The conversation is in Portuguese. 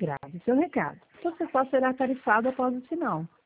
Grave seu recado. Você só será tarifado após o sinal.